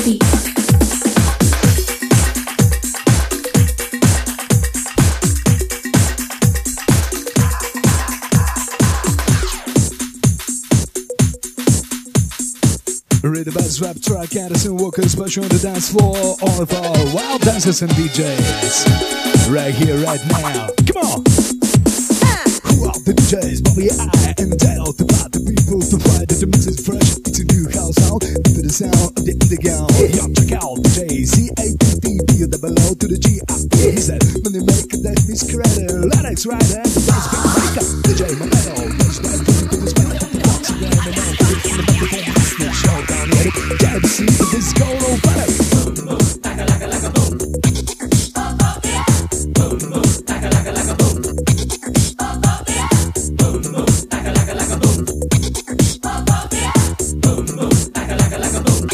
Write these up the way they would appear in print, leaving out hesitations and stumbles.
Read the best rap track, Anderson Walker special on the dance floor. All of our wild dancers and DJs. Right here, right now. Come on! Who are the DJs? Bobby, I, and Dale. To part the people to fight that the mix is fresh. It's a new house sound. Give it the sound of the underground. Yo, check out DJ C-A-P-P-P. The below to the G-I-P. He said, money maker, that means credit. Lennox right there. The dance big maker. DJ Mamelo. That's right. To the spot. To the box around and on. To the microphone. Show down here. Gotta see if this go no better. Boom, boom, like a boom. Boom, boom, like a boom. Boom, boom, like a boom. Boom, boom, like a boom.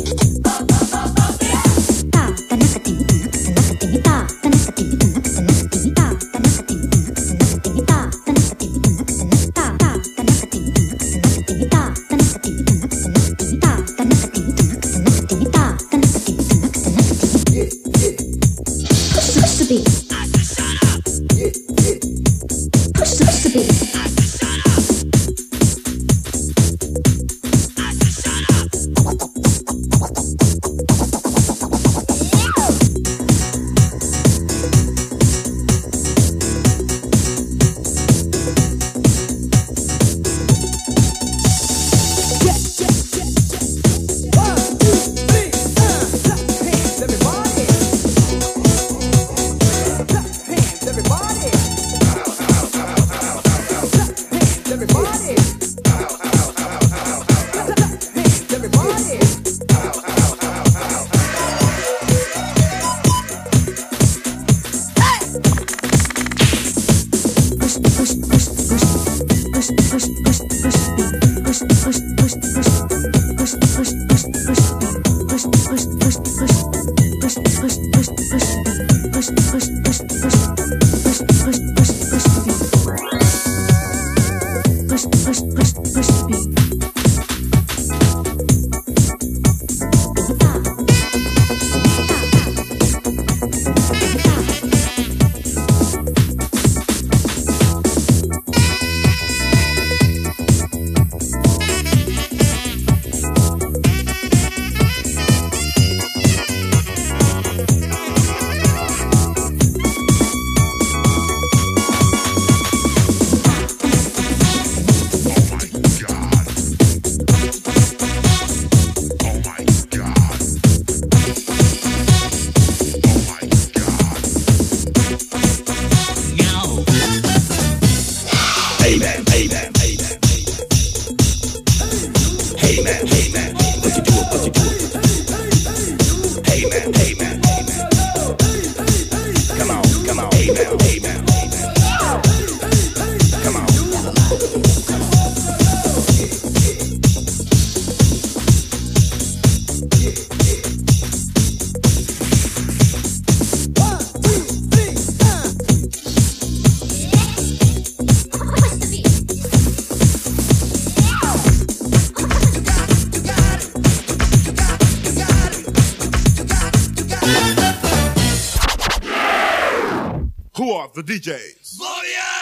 The DJs.